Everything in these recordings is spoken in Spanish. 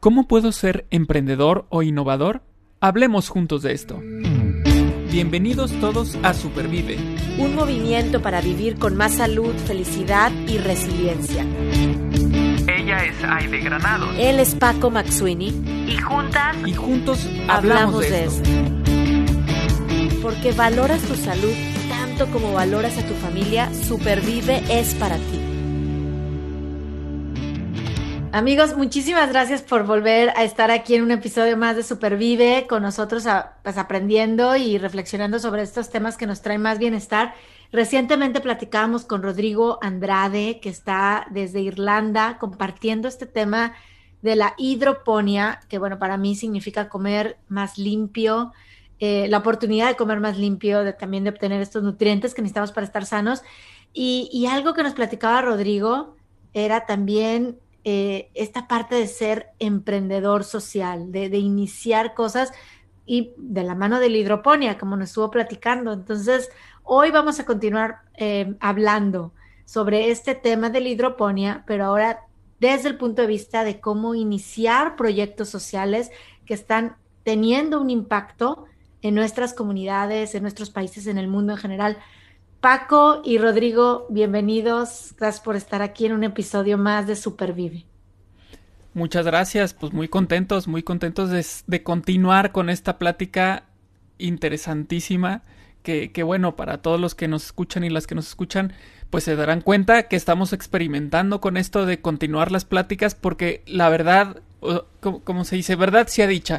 ¿Cómo puedo ser emprendedor o innovador? Hablemos juntos de esto. Bienvenidos todos a Supervive. Un movimiento para vivir con más salud, felicidad y resiliencia. Ella es Aide Granados. Él es Paco Maxuini. Y juntos hablamos de esto. Porque valoras tu salud tanto como valoras a tu familia, Supervive es para ti. Amigos, muchísimas gracias por volver a estar aquí en un episodio más de Supervive con nosotros, pues aprendiendo y reflexionando sobre estos temas que nos traen más bienestar. Recientemente platicábamos con Rodrigo Andrade, que está desde Irlanda compartiendo este tema de la hidroponía, que bueno, para mí significa comer más limpio, la oportunidad de comer más limpio, también de obtener estos nutrientes que necesitamos para estar sanos. Y algo que nos platicaba Rodrigo era también esta parte de ser emprendedor social, de iniciar cosas y de la mano de la hidroponía, como nos estuvo platicando. Entonces, hoy vamos a continuar hablando sobre este tema de la hidroponía, pero ahora desde el punto de vista de cómo iniciar proyectos sociales que están teniendo un impacto en nuestras comunidades, en nuestros países, en el mundo en general. Paco y Rodrigo, bienvenidos. Gracias por estar aquí en un episodio más de Supervive. Muchas gracias, pues muy contentos de continuar con esta plática interesantísima que bueno, para todos los que nos escuchan y las que nos escuchan, pues se darán cuenta que estamos experimentando con esto de continuar las pláticas porque la verdad, como se dice, verdad sea dicha,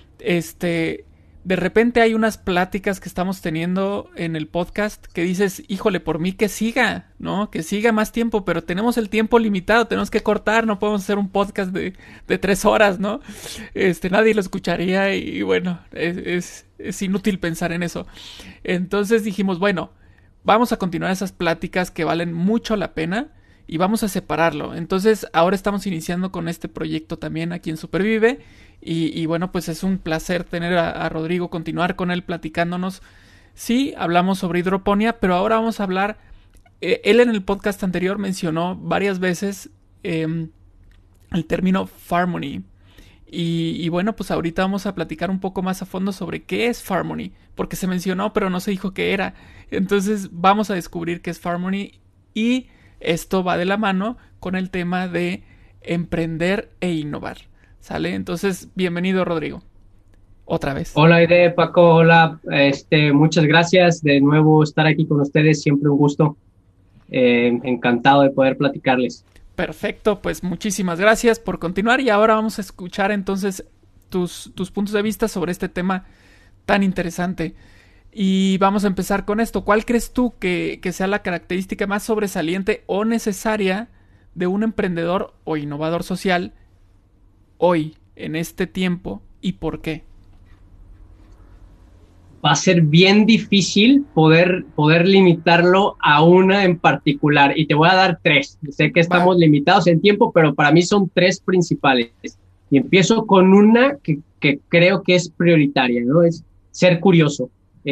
de repente hay unas pláticas que estamos teniendo en el podcast que dices, híjole, por mí que siga, ¿no? Que siga más tiempo, pero tenemos el tiempo limitado, tenemos que cortar, no podemos hacer un podcast de 3 horas, ¿no? Nadie lo escucharía y bueno, es inútil pensar en eso. Entonces dijimos, bueno, vamos a continuar esas pláticas que valen mucho la pena y vamos a separarlo. Entonces ahora estamos iniciando con este proyecto también aquí en Supervive. Y bueno, pues es un placer tener a Rodrigo, continuar con él platicándonos. Sí, hablamos sobre hidroponía, pero ahora vamos a hablar, él en el podcast anterior mencionó varias veces el término Farmony. Y bueno, pues ahorita vamos a platicar un poco más a fondo sobre qué es Farmony, porque se mencionó, pero no se dijo qué era. Entonces vamos a descubrir qué es Farmony y esto va de la mano con el tema de emprender e innovar. ¿Sale? Entonces, bienvenido, Rodrigo. Otra vez. Hola, Aide, Paco, hola. Muchas gracias de nuevo estar aquí con ustedes. Siempre un gusto. Encantado de poder platicarles. Perfecto, pues muchísimas gracias por continuar y ahora vamos a escuchar entonces tus puntos de vista sobre este tema tan interesante. Y vamos a empezar con esto. ¿Cuál crees tú que sea la característica más sobresaliente o necesaria de un emprendedor o innovador social hoy, en este tiempo, y por qué? Va a ser bien difícil poder limitarlo a una en particular, y te voy a dar 3. Sé que estamos limitados en tiempo, pero para mí son 3 principales. Y empiezo con una que creo que es prioritaria, ¿no? Es ser curioso.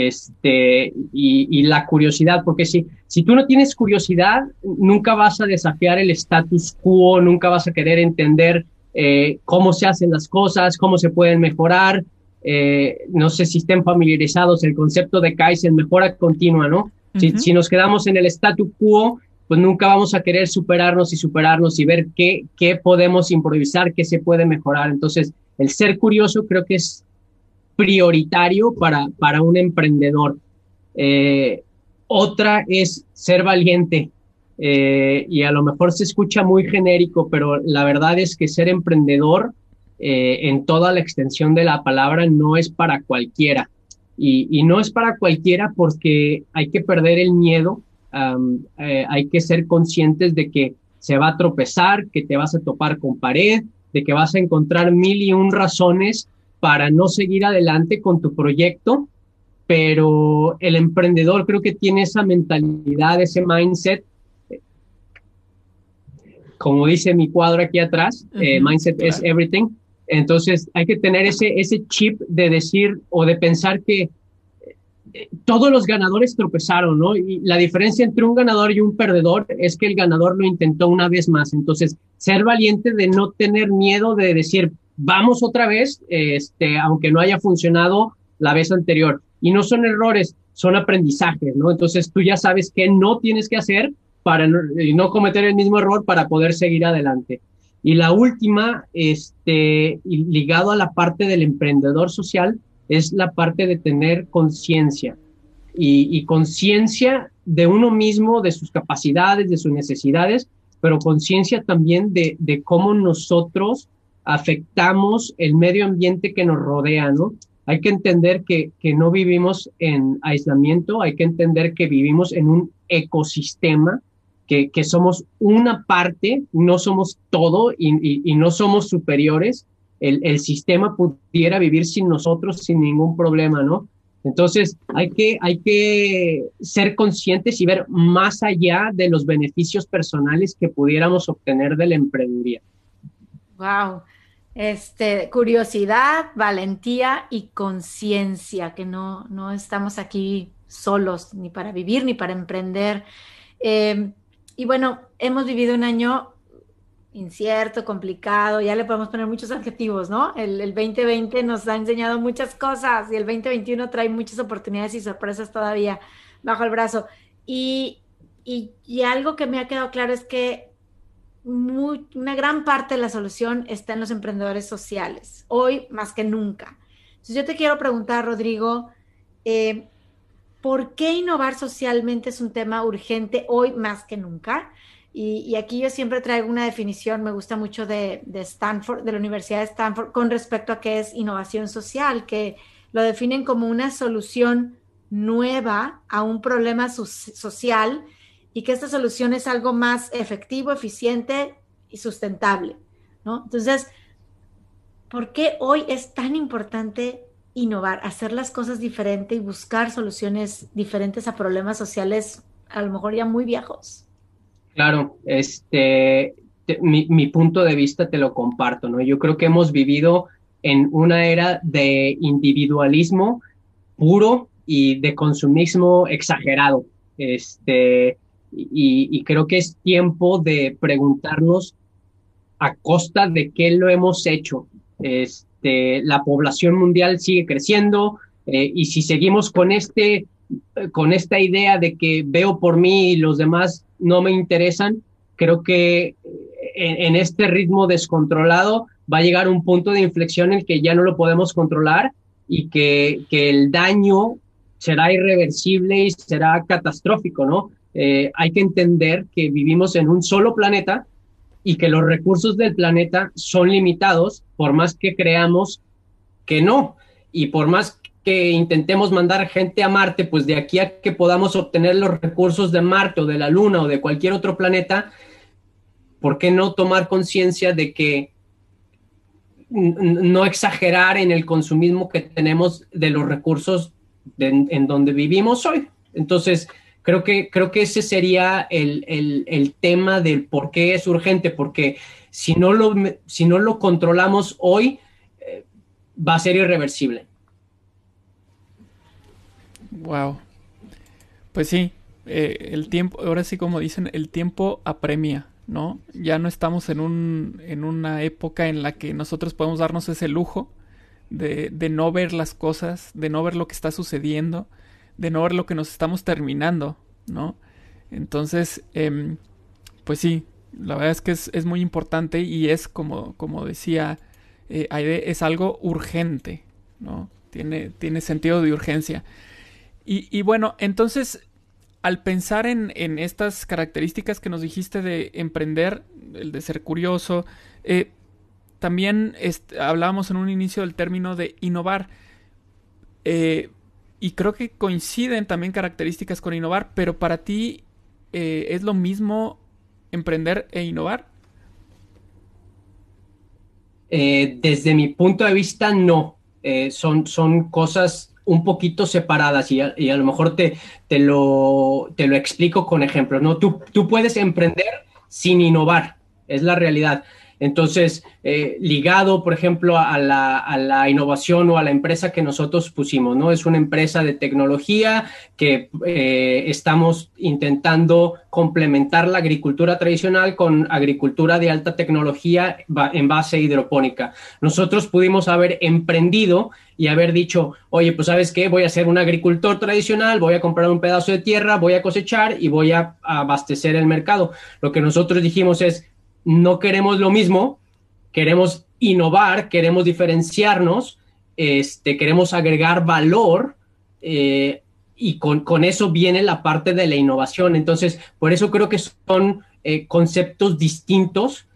Y la curiosidad, porque si tú no tienes curiosidad, nunca vas a desafiar el status quo, nunca vas a querer entender cómo se hacen las cosas, cómo se pueden mejorar. No sé si estén familiarizados el concepto de Kaizen, mejora continua, ¿no? Uh-huh. Si nos quedamos en el status quo, pues nunca vamos a querer superarnos y ver qué podemos improvisar, qué se puede mejorar. Entonces, el ser curioso creo que es prioritario para un emprendedor. Otra es ser valiente. Y a lo mejor se escucha muy genérico, pero la verdad es que ser emprendedor en toda la extensión de la palabra no es para cualquiera. Y no es para cualquiera porque hay que perder el miedo, hay que ser conscientes de que se va a tropezar, que te vas a topar con pared, de que vas a encontrar 1001 razones para no seguir adelante con tu proyecto, pero el emprendedor creo que tiene esa mentalidad, ese mindset. Como dice mi cuadro aquí atrás, mindset is everything. Entonces hay que tener ese chip de decir o de pensar que todos los ganadores tropezaron, ¿no? Y la diferencia entre un ganador y un perdedor es que el ganador lo intentó una vez más. Entonces, ser valiente de no tener miedo de decir, vamos otra vez, aunque no haya funcionado la vez anterior. Y no son errores, son aprendizajes, ¿no? Entonces tú ya sabes qué no tienes que hacer para no cometer el mismo error para poder seguir adelante. Y la última, ligado a la parte del emprendedor social, es la parte de tener conciencia y conciencia de uno mismo, de sus capacidades, de sus necesidades, pero conciencia también de cómo nosotros afectamos el medio ambiente que nos rodea, ¿no? Hay que entender que no vivimos en aislamiento, hay que entender que vivimos en un ecosistema, que somos una parte, no somos todo y no somos superiores. El sistema pudiera vivir sin nosotros sin ningún problema, ¿no? Entonces, hay que ser conscientes y ver más allá de los beneficios personales que pudiéramos obtener de la emprendeduría. Wow. Curiosidad, valentía y conciencia, que no estamos aquí solos, ni para vivir, ni para emprender. Y bueno, hemos vivido un año incierto, complicado, ya le podemos poner muchos adjetivos, ¿no? El 2020 nos ha enseñado muchas cosas y el 2021 trae muchas oportunidades y sorpresas todavía bajo el brazo. Y algo que me ha quedado claro es que una gran parte de la solución está en los emprendedores sociales, hoy más que nunca. Entonces yo te quiero preguntar, Rodrigo, ¿por qué innovar socialmente es un tema urgente hoy más que nunca? Y aquí yo siempre traigo una definición, me gusta mucho de Stanford, de la Universidad de Stanford, con respecto a qué es innovación social, que lo definen como una solución nueva a un problema social y que esta solución es algo más efectivo, eficiente y sustentable, ¿no? Entonces, ¿por qué hoy es tan importante innovar, hacer las cosas diferentes y buscar soluciones diferentes a problemas sociales a lo mejor ya muy viejos? Claro, mi punto de vista te lo comparto, ¿no? Yo creo que hemos vivido en una era de individualismo puro y de consumismo exagerado. Y creo que es tiempo de preguntarnos a costa de qué lo hemos hecho. La población mundial sigue creciendo, y si seguimos con esta idea de que veo por mí y los demás no me interesan, creo que en este ritmo descontrolado va a llegar un punto de inflexión en el que ya no lo podemos controlar y que el daño será irreversible y será catastrófico, ¿no? Hay que entender que vivimos en un solo planeta y que los recursos del planeta son limitados, por más que creamos que no, y por más que intentemos mandar gente a Marte, pues de aquí a que podamos obtener los recursos de Marte o de la Luna o de cualquier otro planeta, ¿por qué no tomar conciencia de que no exagerar en el consumismo que tenemos de los recursos en donde vivimos hoy? Entonces, creo que ese sería el tema del por qué es urgente, porque si no lo controlamos hoy, va a ser irreversible. Wow. Pues sí, el tiempo, ahora sí como dicen, el tiempo apremia, ¿no? Ya no estamos en una época en la que nosotros podemos darnos ese lujo de no ver las cosas, de no ver lo que está sucediendo, de no ver lo que nos estamos terminando, ¿no? Entonces, pues sí, la verdad es que es muy importante y es como decía Aide, es algo urgente, ¿no? Tiene sentido de urgencia. Y bueno, entonces, al pensar en estas características que nos dijiste de emprender, el de ser curioso, también hablábamos en un inicio del término de innovar. Y creo que coinciden también características con innovar, pero para ti, ¿es lo mismo emprender e innovar? Desde mi punto de vista, no. Son cosas un poquito separadas y a lo mejor te lo explico con ejemplos, ¿no? Tú puedes emprender sin innovar, es la realidad. Entonces, ligado, por ejemplo, a la innovación o a la empresa que nosotros pusimos, ¿no? Es una empresa de tecnología que estamos intentando complementar la agricultura tradicional con agricultura de alta tecnología en base hidropónica. Nosotros pudimos haber emprendido y haber dicho, oye, pues ¿sabes qué? Voy a ser un agricultor tradicional, voy a comprar un pedazo de tierra, voy a cosechar y voy a abastecer el mercado. Lo que nosotros dijimos es, no queremos lo mismo, queremos innovar, queremos diferenciarnos, queremos agregar valor, y con eso viene la parte de la innovación. Entonces, por eso creo que son conceptos distintos.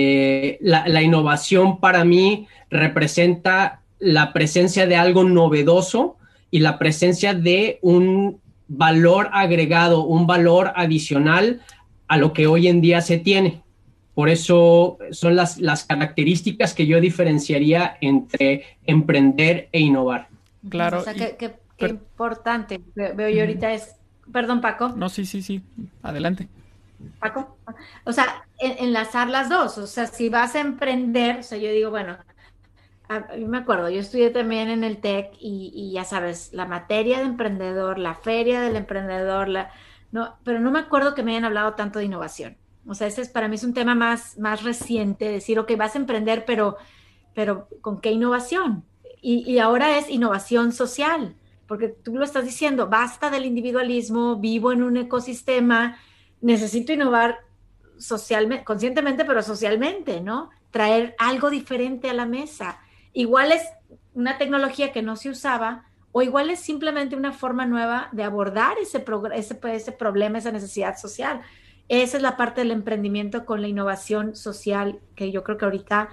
La innovación para mí representa la presencia de algo novedoso y la presencia de un valor agregado, un valor adicional a lo que hoy en día se tiene. Por eso son las características que yo diferenciaría entre emprender e innovar. Claro. O sea, qué importante. Veo yo ahorita es... Perdón, Paco. No, sí. Adelante. Paco. O sea, enlazar las dos. O sea, si vas a emprender, o sea, yo digo, bueno, yo me acuerdo, yo estudié también en el TEC y ya sabes, la materia de emprendedor, la feria del emprendedor, no, pero no me acuerdo que me hayan hablado tanto de innovación. O sea, para mí es un tema más reciente, decir, ok, vas a emprender, pero ¿con qué innovación? Y ahora es innovación social, porque tú lo estás diciendo, basta del individualismo, vivo en un ecosistema, necesito innovar socialmente, conscientemente, pero socialmente, ¿no? Traer algo diferente a la mesa. Igual es una tecnología que no se usaba, o igual es simplemente una forma nueva de abordar ese problema, esa necesidad social. Esa es la parte del emprendimiento con la innovación social, que yo creo que ahorita,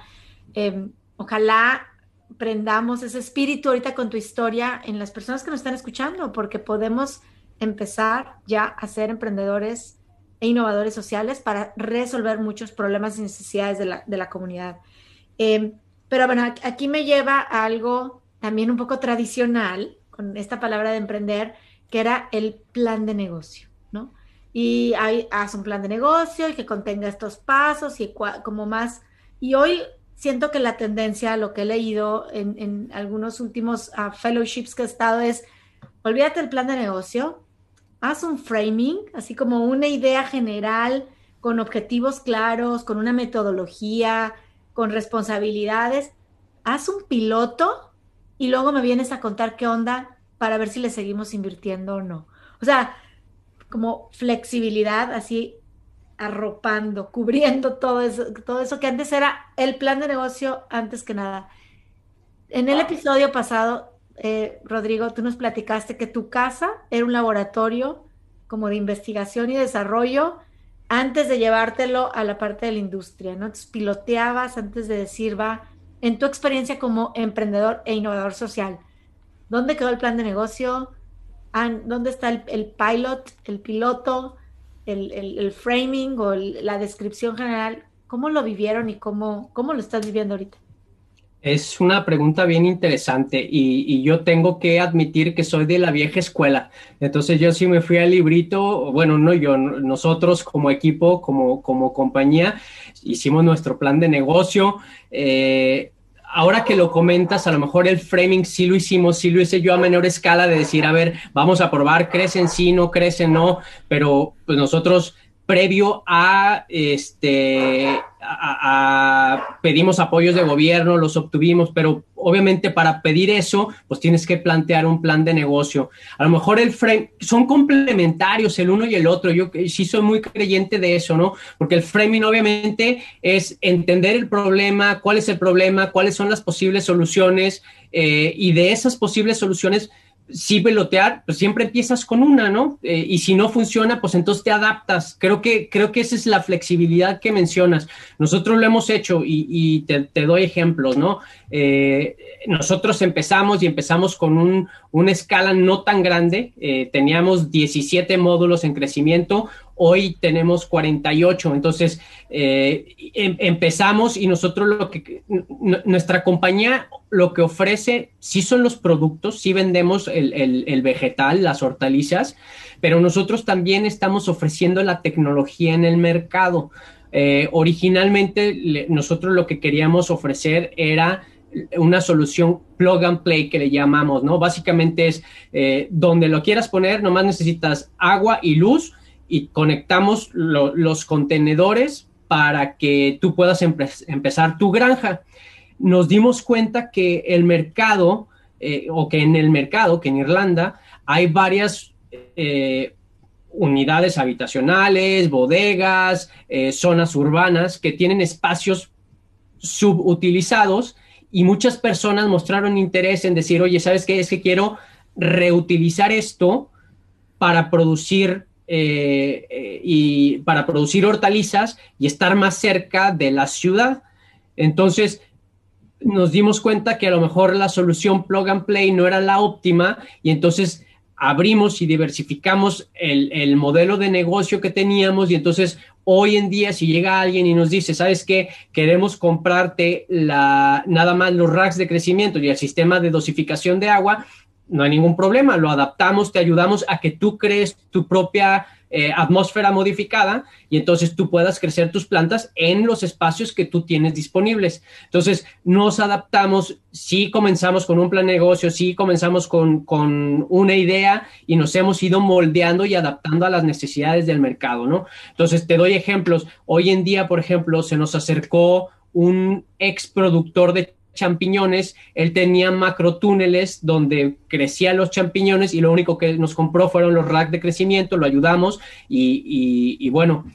ojalá prendamos ese espíritu ahorita con tu historia en las personas que nos están escuchando, porque podemos empezar ya a ser emprendedores e innovadores sociales para resolver muchos problemas y necesidades de la comunidad. Pero bueno, aquí me lleva a algo también un poco tradicional, con esta palabra de emprender, que era el plan de negocio, ¿no? Y haz un plan de negocio y que contenga estos pasos y como más. Y hoy siento que la tendencia, lo que he leído en algunos últimos fellowships que he estado es, olvídate del plan de negocio, haz un framing, así como una idea general, con objetivos claros, con una metodología, con responsabilidades, haz un piloto y luego me vienes a contar qué onda para ver si le seguimos invirtiendo o no. O sea, como flexibilidad, así arropando, cubriendo todo eso que antes era el plan de negocio antes que nada. En el episodio pasado, Rodrigo, tú nos platicaste que tu casa era un laboratorio como de investigación y desarrollo antes de llevártelo a la parte de la industria, ¿no? Entonces piloteabas antes de decir, va, en tu experiencia como emprendedor e innovador social, ¿dónde quedó el plan de negocio? ¿Dónde está el piloto, el framing o la descripción general? ¿Cómo lo vivieron y cómo lo estás viviendo ahorita? Es una pregunta bien interesante y yo tengo que admitir que soy de la vieja escuela. Entonces yo sí me fui al librito, bueno, no yo, nosotros como equipo, como compañía, hicimos nuestro plan de negocio. Ahora que lo comentas, a lo mejor el framing sí lo hicimos, sí lo hice yo a menor escala de decir, a ver, vamos a probar, crecen sí, no crecen no, pero pues nosotros previo a pedimos apoyos de gobierno, los obtuvimos, pero obviamente para pedir eso, pues tienes que plantear un plan de negocio. A lo mejor el frame, son complementarios el uno y el otro, yo sí soy muy creyente de eso, ¿no? Porque el framing obviamente es entender el problema, cuál es el problema, cuáles son las posibles soluciones, y de esas posibles soluciones, sí pilotear, pues siempre empiezas con una, ¿no? Y si no funciona, pues entonces te adaptas. Creo que esa es la flexibilidad que mencionas. Nosotros lo hemos hecho y te doy ejemplos, ¿no? Nosotros empezamos con una escala no tan grande. Teníamos 17 módulos en crecimiento. Hoy tenemos 48. Entonces, empezamos y nosotros nuestra compañía lo que ofrece sí son los productos, sí vendemos el vegetal, las hortalizas, pero nosotros también estamos ofreciendo la tecnología en el mercado. Originalmente nosotros lo que queríamos ofrecer era una solución plug and play que le llamamos, ¿no? Básicamente es donde lo quieras poner, nomás necesitas agua y luz y conectamos los contenedores para que tú puedas empezar tu granja. Nos dimos cuenta que el mercado, que en Irlanda hay varias unidades habitacionales, bodegas, zonas urbanas que tienen espacios subutilizados y muchas personas mostraron interés en decir, oye, ¿sabes qué? Es que quiero reutilizar esto para producir y para producir hortalizas y estar más cerca de la ciudad. Entonces nos dimos cuenta que a lo mejor la solución plug and play no era la óptima y entonces abrimos y diversificamos el modelo de negocio que teníamos y entonces hoy en día si llega alguien y nos dice, ¿sabes qué? Queremos comprarte nada más los racks de crecimiento y el sistema de dosificación de agua, no hay ningún problema, lo adaptamos, te ayudamos a que tú crees tu propia atmósfera modificada y entonces tú puedas crecer tus plantas en los espacios que tú tienes disponibles. Entonces nos adaptamos, sí comenzamos con un plan de negocio, sí comenzamos con una idea y nos hemos ido moldeando y adaptando a las necesidades del mercado, ¿no? Entonces te doy ejemplos. Hoy en día, por ejemplo, se nos acercó un ex productor de champiñones, él tenía macrotúneles donde crecían los champiñones y lo único que nos compró fueron los racks de crecimiento, lo ayudamos y bueno,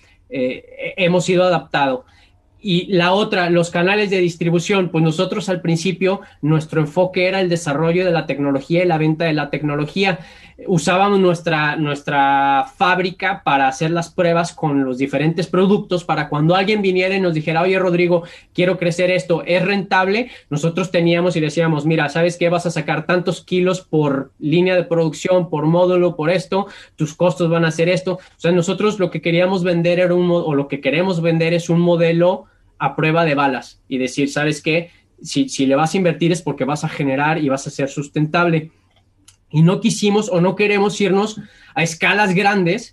hemos ido adaptado. Y la otra, los canales de distribución, pues nosotros al principio nuestro enfoque era el desarrollo de la tecnología y la venta de la tecnología. Usábamos nuestra fábrica para hacer las pruebas con los diferentes productos para cuando alguien viniera y nos dijera, oye Rodrigo, quiero crecer esto, ¿es rentable? Nosotros teníamos y decíamos, mira, ¿sabes qué? Vas a sacar tantos kilos por línea de producción, por módulo, por esto, tus costos van a ser esto. O sea, nosotros lo que queríamos vender era lo que queremos vender es un modelo a prueba de balas y decir, ¿sabes qué? Si le vas a invertir es porque vas a generar y vas a ser sustentable. Y no quisimos o no queremos irnos a escalas grandes.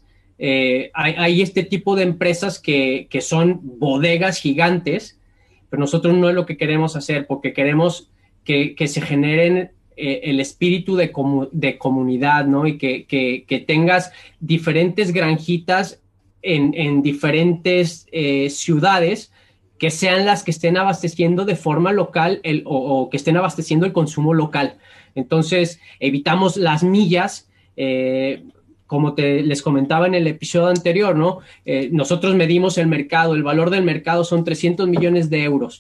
Hay este tipo de empresas que son bodegas gigantes, pero nosotros no es lo que queremos hacer porque queremos que se generen el espíritu de comunidad, ¿no? Y que tengas diferentes granjitas en diferentes ciudades que sean las que estén abasteciendo de forma local o que estén abasteciendo el consumo local. Entonces, evitamos las millas, como les comentaba en el episodio anterior, ¿no? Nosotros medimos el mercado, el valor del mercado son 300 millones de euros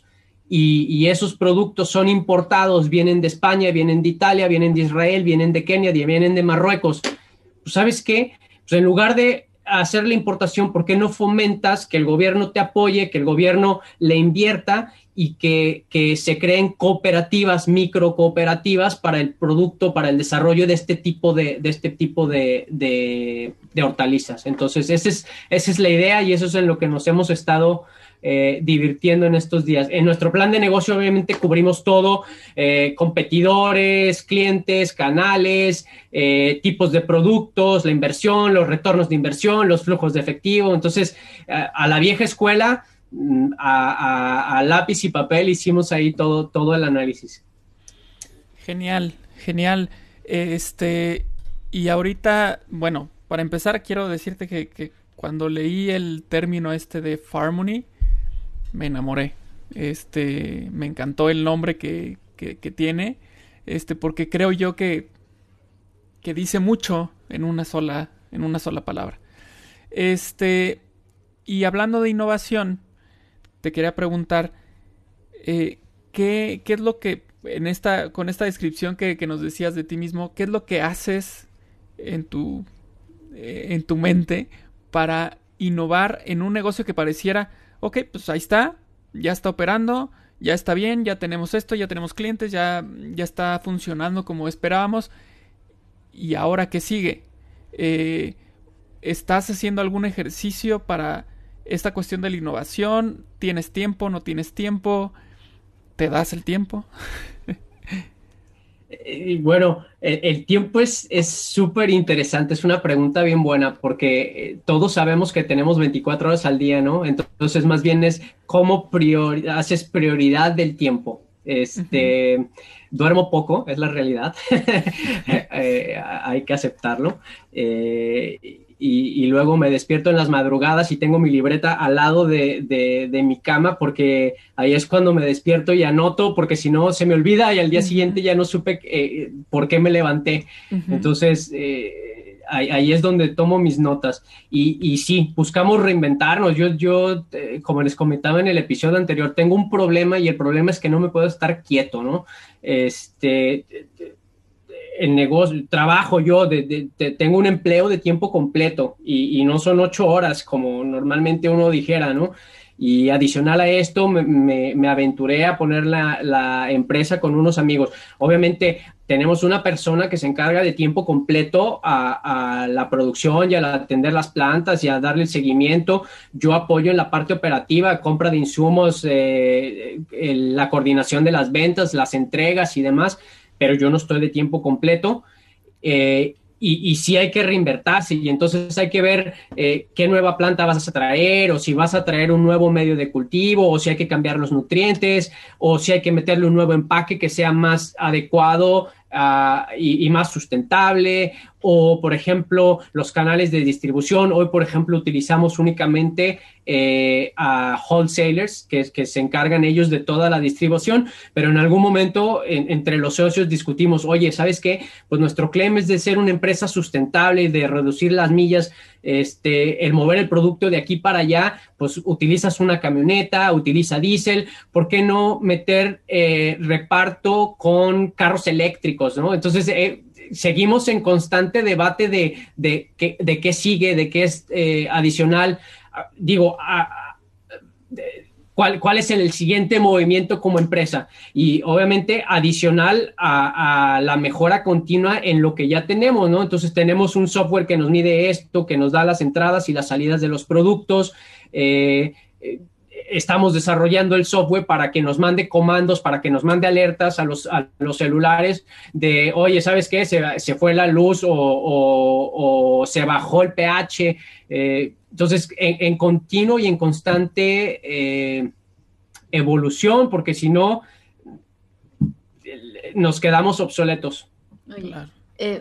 y esos productos son importados, vienen de España, vienen de Italia, vienen de Israel, vienen de Kenia, vienen de Marruecos. Pues, ¿sabes qué? Pues en lugar de hacer la importación, ¿por qué no fomentas que el gobierno te apoye, que el gobierno le invierta y que se creen cooperativas, microcooperativas para el producto, para el desarrollo de este tipo de hortalizas? Entonces, esa es la idea y eso es en lo que nos hemos estado divirtiendo en estos días. En nuestro plan de negocio obviamente cubrimos todo, competidores, clientes, canales, tipos de productos, la inversión, los retornos de inversión, los flujos de efectivo. Entonces, a la vieja escuela, a lápiz y papel hicimos ahí todo el análisis. Genial, genial. Y ahorita, bueno, para empezar quiero decirte que cuando leí el término de Farmony, me enamoré. Me encantó el nombre que tiene, porque creo yo que dice mucho en una sola palabra. Y hablando de innovación, te quería preguntar, ¿qué es lo que con esta descripción que nos decías de ti mismo, qué es lo que haces en tu mente para innovar en un negocio que pareciera, ok, pues ahí está, ya está operando, ya está bien, ya tenemos esto, ya tenemos clientes, ya está funcionando como esperábamos, y ahora qué sigue? ¿Estás haciendo algún ejercicio para esta cuestión de la innovación? ¿Tienes tiempo? ¿No tienes tiempo? ¿Te das el tiempo? Bueno, el tiempo es súper interesante, es una pregunta bien buena porque todos sabemos que tenemos 24 horas al día, ¿no? Entonces, más bien es cómo haces prioridad del tiempo. Ujú. Duermo poco, es la realidad. Hay que aceptarlo. Y luego me despierto en las madrugadas y tengo mi libreta al lado de mi cama porque ahí es cuando me despierto y anoto, porque si no se me olvida y al día siguiente Ujú. ya no supe por qué me levanté. Ujú. Entonces, ahí es donde tomo mis notas. Y sí, buscamos reinventarnos. Como les comentaba en el episodio anterior, tengo un problema y el problema es que no me puedo estar quieto, ¿no? Este, el negocio, trabajo yo, tengo un empleo de tiempo completo y no son 8 horas como normalmente uno dijera, ¿no? Y adicional a esto, me aventuré a poner la empresa con unos amigos. Obviamente, tenemos una persona que se encarga de tiempo completo a la producción y a atender las plantas y a darle el seguimiento. Yo apoyo en la parte operativa, compra de insumos, la coordinación de las ventas, las entregas y demás, pero yo no estoy de tiempo completo. Y sí hay que reinvertirse y entonces hay que ver qué nueva planta vas a traer o si vas a traer un nuevo medio de cultivo o si hay que cambiar los nutrientes o si hay que meterle un nuevo empaque que sea más adecuado y más sustentable o, por ejemplo, los canales de distribución. Hoy, por ejemplo, utilizamos únicamente a wholesalers que se encargan ellos de toda la distribución, pero en algún momento entre los socios discutimos, oye, ¿sabes qué? Pues nuestro claim es de ser una empresa sustentable y de reducir las millas, el mover el producto de aquí para allá, pues utilizas una camioneta, utiliza diésel, ¿por qué no meter reparto con carros eléctricos, ¿no? Entonces, seguimos en constante debate de qué sigue, de qué es adicional. Digo, cuál es el siguiente movimiento como empresa y obviamente adicional a la mejora continua en lo que ya tenemos, ¿no? Entonces tenemos un software que nos mide esto, que nos da las entradas y las salidas de los productos. Estamos desarrollando el software para que nos mande comandos, para que nos mande alertas a los celulares de, oye, ¿sabes qué? Se fue la luz o se bajó el pH. Entonces, en continuo y en constante evolución, porque si no, nos quedamos obsoletos. Oye, Claro.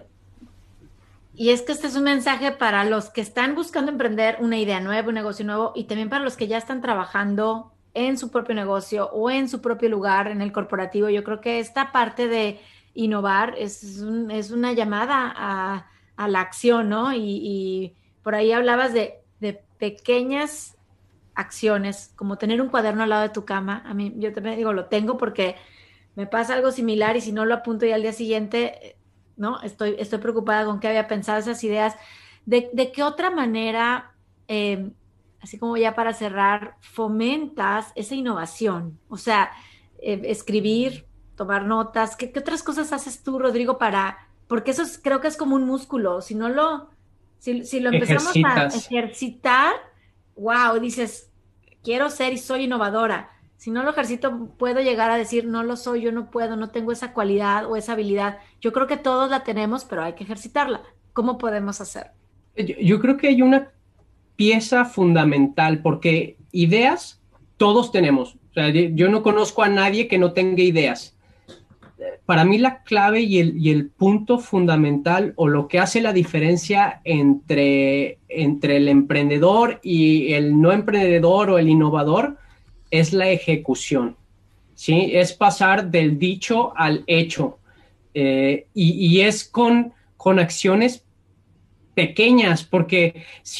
y es que este es un mensaje para los que están buscando emprender una idea nueva, un negocio nuevo, y también para los que ya están trabajando en su propio negocio o en su propio lugar, en el corporativo. Yo creo que esta parte de innovar es una llamada a la acción, ¿no? Y por ahí hablabas de pequeñas acciones, como tener un cuaderno al lado de tu cama. A mí, yo también digo, lo tengo porque me pasa algo similar y si no lo apunto ya al día siguiente, ¿no? Estoy preocupada con qué había pensado esas ideas. ¿De qué otra manera, así como ya para cerrar, fomentas esa innovación? O sea, escribir, tomar notas, ¿qué otras cosas haces tú, Rodrigo, porque creo que es como un músculo, si lo empezamos a Ejercitas. ejercitar, wow, dices, quiero ser y soy innovadora. Si no lo ejercito, puedo llegar a decir, no lo soy, yo no puedo, no tengo esa cualidad o esa habilidad. Yo creo que todos la tenemos, pero hay que ejercitarla. ¿Cómo podemos hacer? Yo creo que hay una pieza fundamental porque ideas todos tenemos. O sea, yo no conozco a nadie que no tenga ideas. Para mí la clave y el punto fundamental o lo que hace la diferencia entre el emprendedor y el no emprendedor o el innovador es la ejecución, ¿sí? Es pasar del dicho al hecho. Y es con acciones pequeñas, porque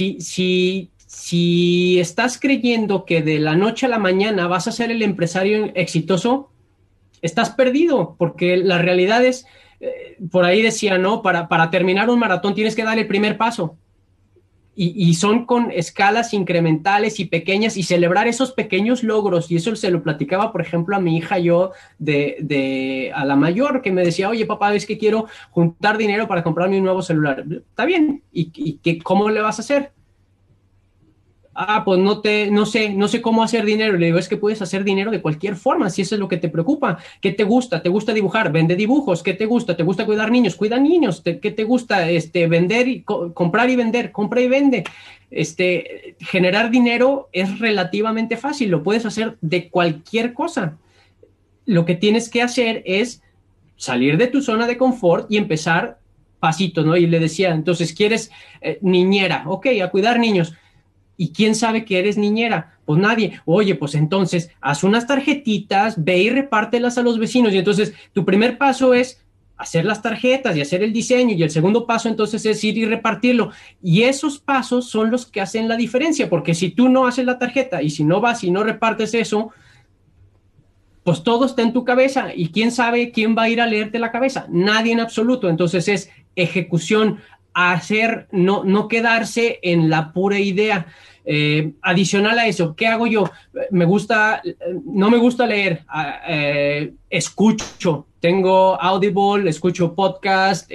si estás creyendo que de la noche a la mañana vas a ser el empresario exitoso, estás perdido, porque la realidad es, por ahí decía, ¿no? Para terminar un maratón tienes que dar el primer paso. Y son con escalas incrementales y pequeñas y celebrar esos pequeños logros. Y eso se lo platicaba, por ejemplo, a mi hija yo a la mayor, que me decía, oye, papá, es que quiero juntar dinero para comprarme un nuevo celular. Está bien. ¿Y cómo le vas a hacer? Pues no sé cómo hacer dinero. Le digo, es que puedes hacer dinero de cualquier forma, si eso es lo que te preocupa. ¿Qué te gusta? ¿Te gusta dibujar? Vende dibujos. ¿Qué te gusta? ¿Te gusta cuidar niños? Cuida niños. ¿Qué te gusta? Vender y comprar y vender. Compra y vende. Generar dinero es relativamente fácil. Lo puedes hacer de cualquier cosa. Lo que tienes que hacer es salir de tu zona de confort y empezar pasito, ¿no? Y le decía, entonces, ¿quieres niñera? Ok, a cuidar niños. ¿Y quién sabe que eres niñera? Pues nadie. Oye, pues entonces, haz unas tarjetitas, ve y repártelas a los vecinos. Y entonces, tu primer paso es hacer las tarjetas y hacer el diseño. Y el segundo paso, entonces, es ir y repartirlo. Y esos pasos son los que hacen la diferencia. Porque si tú no haces la tarjeta y si no vas y no repartes eso, pues todo está en tu cabeza. ¿Y quién sabe quién va a ir a leerte la cabeza? Nadie en absoluto. Entonces, es ejecución, hacer, no quedarse en la pura idea. Adicional a eso, ¿qué hago yo? No me gusta leer, escucho, tengo Audible, escucho podcast,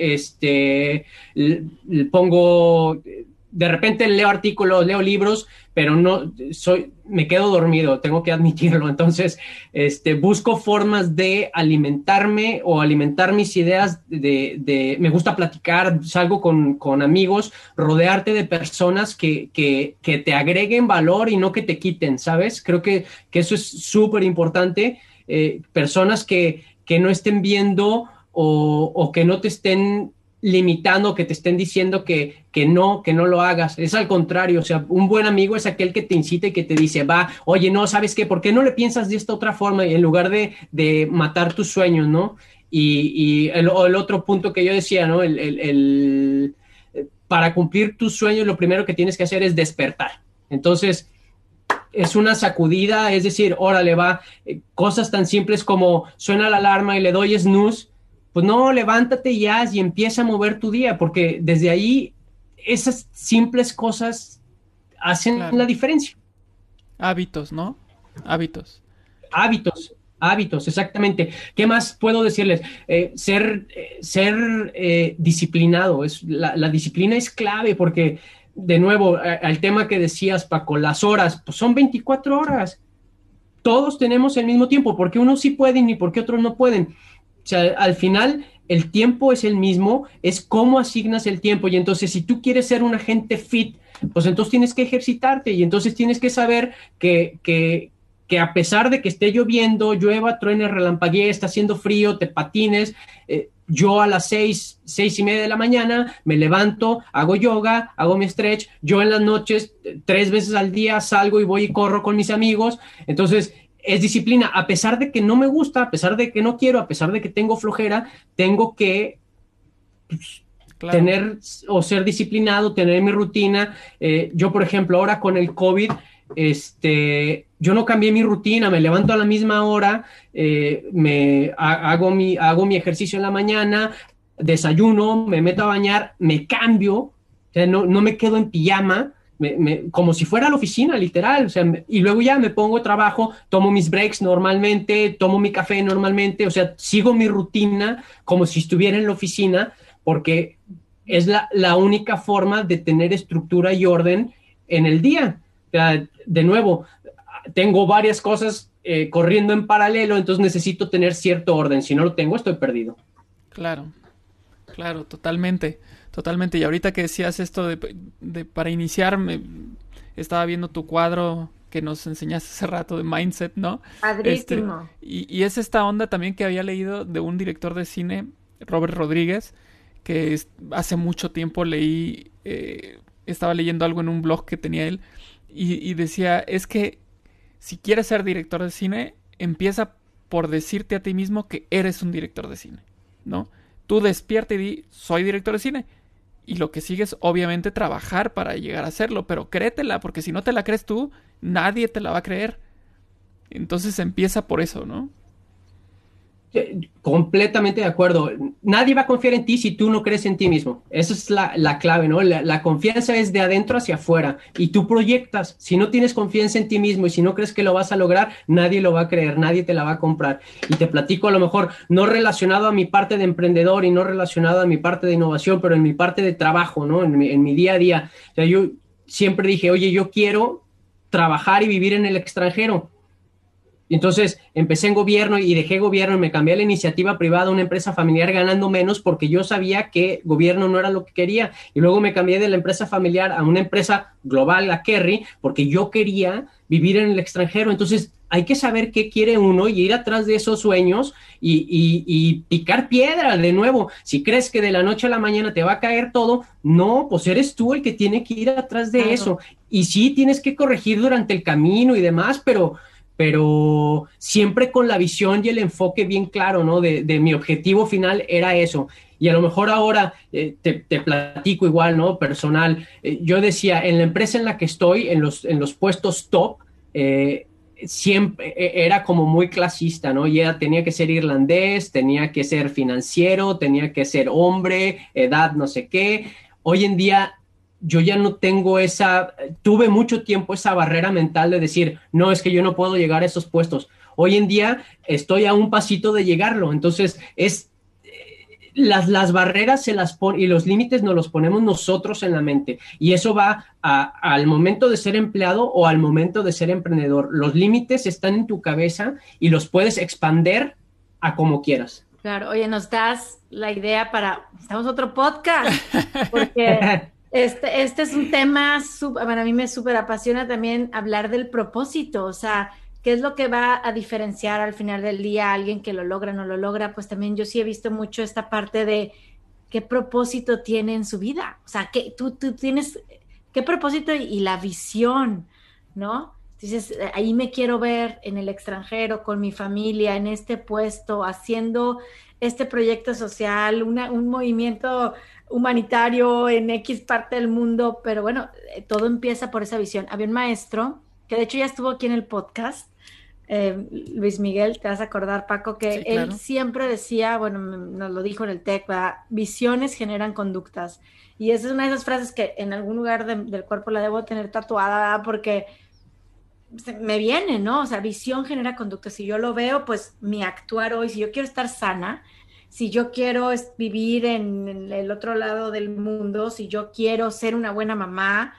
pongo, de repente leo artículos, leo libros, pero me quedo dormido, tengo que admitirlo. Entonces, busco formas de alimentarme o alimentar mis ideas me gusta platicar, salgo con amigos, rodearte de personas que te agreguen valor y no que te quiten, ¿sabes? Creo que eso es súper importante. Personas que no estén viendo o que no te estén limitando, que te estén diciendo que no lo hagas. Es al contrario, o sea, un buen amigo es aquel que te incita y que te dice, oye, no, ¿sabes qué? ¿Por qué no le piensas de esta otra forma? Y en lugar de matar tus sueños, ¿no? Y el otro punto que yo decía, ¿no? Para cumplir tus sueños, lo primero que tienes que hacer es despertar. Entonces, es una sacudida, es decir, órale, cosas tan simples como suena la alarma y le doy snooze. Pues no, levántate y haz y empieza a mover tu día, porque desde ahí esas simples cosas hacen la diferencia. Hábitos, ¿no? Hábitos, exactamente. ¿Qué más puedo decirles? Ser disciplinado. La disciplina es clave porque, de nuevo, al tema que decías, Paco, las horas, pues son 24 horas. Todos tenemos el mismo tiempo, porque unos sí pueden y porque otros no pueden. O sea, al final el tiempo es el mismo, es cómo asignas el tiempo. Y entonces, si tú quieres ser un agente fit, pues entonces tienes que ejercitarte y entonces tienes que saber que a pesar de que esté lloviendo, llueva, truene, relampaguee, está haciendo frío, te patines, yo a las 6:30 de la mañana me levanto, hago yoga, hago mi stretch, yo en las noches 3 veces al día salgo y voy y corro con mis amigos. Entonces, es disciplina, a pesar de que no me gusta, a pesar de que no quiero, a pesar de que tengo flojera, tengo que tener o ser disciplinado, tener mi rutina. Yo, por ejemplo, ahora con el COVID, yo no cambié mi rutina, me levanto a la misma hora, hago mi ejercicio en la mañana, desayuno, me meto a bañar, me cambio, o sea, no me quedo en pijama, como si fuera a la oficina, literal, o sea, y luego ya me pongo a trabajo, tomo mis breaks normalmente, tomo mi café normalmente, o sea, sigo mi rutina como si estuviera en la oficina, porque es la única forma de tener estructura y orden en el día. O sea, de nuevo, tengo varias cosas corriendo en paralelo, entonces necesito tener cierto orden, si no lo tengo, estoy perdido. Claro, totalmente. Totalmente, y ahorita que decías esto de para iniciar, estaba viendo tu cuadro que nos enseñaste hace rato de mindset, ¿no? Padrísimo. Y es esta onda también que había leído de un director de cine, Robert Rodríguez, que hace mucho tiempo estaba leyendo algo en un blog que tenía él, y decía, es que si quieres ser director de cine, empieza por decirte a ti mismo que eres un director de cine, ¿no? Tú despierta y di, soy director de cine. Y lo que sigue es, obviamente, trabajar para llegar a hacerlo. Pero créetela, porque si no te la crees tú, nadie te la va a creer. Entonces empieza por eso, ¿no? Completamente de acuerdo. Nadie va a confiar en ti si tú no crees en ti mismo. Esa es la clave, ¿no? La confianza es de adentro hacia afuera y tú proyectas. Si no tienes confianza en ti mismo y si no crees que lo vas a lograr, nadie lo va a creer, nadie te la va a comprar. Y te platico, a lo mejor no relacionado a mi parte de emprendedor y no relacionado a mi parte de innovación, pero en mi parte de trabajo, ¿no? En mi día a día. O sea, yo siempre dije, oye, yo quiero trabajar y vivir en el extranjero. Entonces empecé en gobierno y dejé gobierno y me cambié a la iniciativa privada, una empresa familiar, ganando menos porque yo sabía que gobierno no era lo que quería. Y luego me cambié de la empresa familiar a una empresa global, a Kerry, porque yo quería vivir en el extranjero. Entonces hay que saber qué quiere uno y ir atrás de esos sueños y picar piedra de nuevo. Si crees que de la noche a la mañana te va a caer todo, no, pues eres tú el que tiene que ir atrás de eso. Y sí tienes que corregir durante el camino y demás, pero siempre con la visión y el enfoque bien claro, ¿no? De mi objetivo final era eso. Y a lo mejor ahora te platico igual, ¿no? Personal. Yo decía, en la empresa en la que estoy, en los puestos top, siempre era como muy clasista, ¿no? Y tenía que ser irlandés, tenía que ser financiero, tenía que ser hombre, edad no sé qué. Hoy en día yo ya no tengo tuve mucho tiempo esa barrera mental de decir, no, es que yo no puedo llegar a esos puestos. Hoy en día estoy a un pasito de llegarlo. Entonces, las barreras y los límites nos los ponemos nosotros en la mente. Y eso va al momento de ser empleado o al momento de ser emprendedor. Los límites están en tu cabeza y los puedes expander a como quieras. Claro, oye, nos das la idea necesitamos otro podcast, porque este es un tema, para mí me súper apasiona también hablar del propósito, o sea, qué es lo que va a diferenciar al final del día a alguien que lo logra, no lo logra. Pues también yo sí he visto mucho esta parte de qué propósito tiene en su vida, o sea, que tú tienes, qué propósito y la visión, ¿no? Dices, ahí me quiero ver en el extranjero, con mi familia, en este puesto, haciendo este proyecto social, un movimiento humanitario en X parte del mundo, pero bueno, todo empieza por esa visión. Había un maestro, que de hecho ya estuvo aquí en el podcast, Luis Miguel, te vas a acordar, Paco, que sí, claro. Él siempre decía, bueno, nos lo dijo en el TEC, ¿verdad? Visiones generan conductas. Y esa es una de esas frases que en algún lugar del cuerpo la debo tener tatuada, ¿verdad? Porque me viene, ¿no? O sea, visión genera conducta. Si yo lo veo, pues mi actuar hoy, si yo quiero estar sana, si yo quiero vivir en el otro lado del mundo, si yo quiero ser una buena mamá,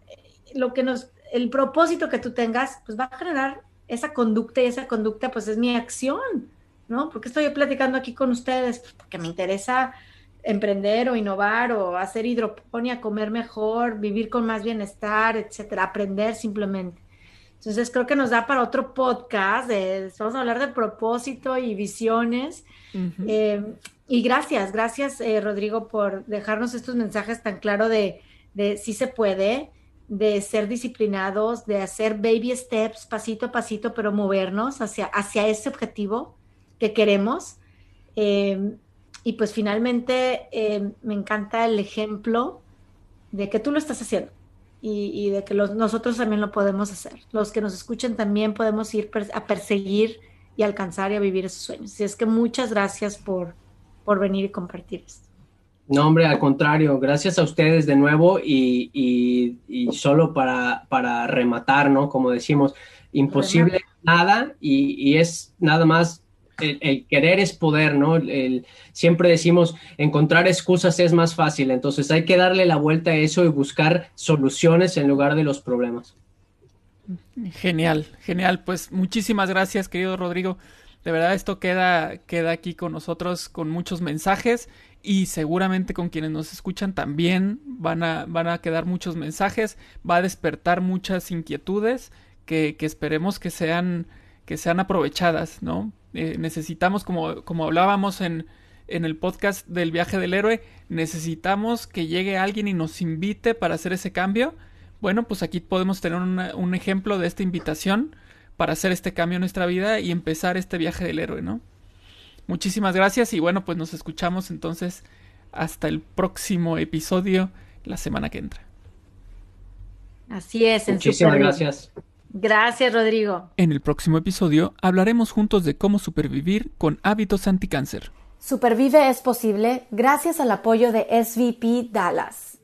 el propósito que tú tengas, pues va a generar esa conducta, y esa conducta pues es mi acción, ¿no? ¿Por qué estoy platicando aquí con ustedes? Porque me interesa emprender o innovar o hacer hidroponía, comer mejor, vivir con más bienestar, etcétera, aprender simplemente. Entonces creo que nos da para otro podcast, vamos a hablar de propósito y visiones. Uh-huh. Y gracias, Rodrigo, por dejarnos estos mensajes tan claros de sí se puede, de ser disciplinados, de hacer baby steps, pasito a pasito, pero movernos hacia ese objetivo que queremos. Y pues finalmente me encanta el ejemplo de que tú lo estás haciendo. Y de que nosotros también lo podemos hacer. Los que nos escuchen también podemos ir a perseguir y alcanzar y a vivir esos sueños. Así es que muchas gracias por venir y compartir esto. No, hombre, al contrario, gracias a ustedes de nuevo y solo para rematar, ¿no? Como decimos, imposible nada y es nada más el querer es poder, ¿no? Siempre decimos, encontrar excusas es más fácil, entonces hay que darle la vuelta a eso y buscar soluciones en lugar de los problemas. Genial, pues muchísimas gracias, querido Rodrigo. De verdad esto queda aquí con nosotros con muchos mensajes y seguramente con quienes nos escuchan también van a quedar muchos mensajes, va a despertar muchas inquietudes que esperemos que sean aprovechadas, ¿no? Necesitamos, como hablábamos en el podcast del viaje del héroe, necesitamos que llegue alguien y nos invite para hacer ese cambio. Bueno, pues aquí podemos tener un ejemplo de esta invitación para hacer este cambio en nuestra vida y empezar este viaje del héroe, ¿no? Muchísimas gracias y bueno, pues nos escuchamos entonces hasta el próximo episodio la semana que entra. Así es. Muchísimas gracias. Gracias, Rodrigo. En el próximo episodio hablaremos juntos de cómo supervivir con hábitos anticáncer. Supervive es posible gracias al apoyo de SVP Dallas.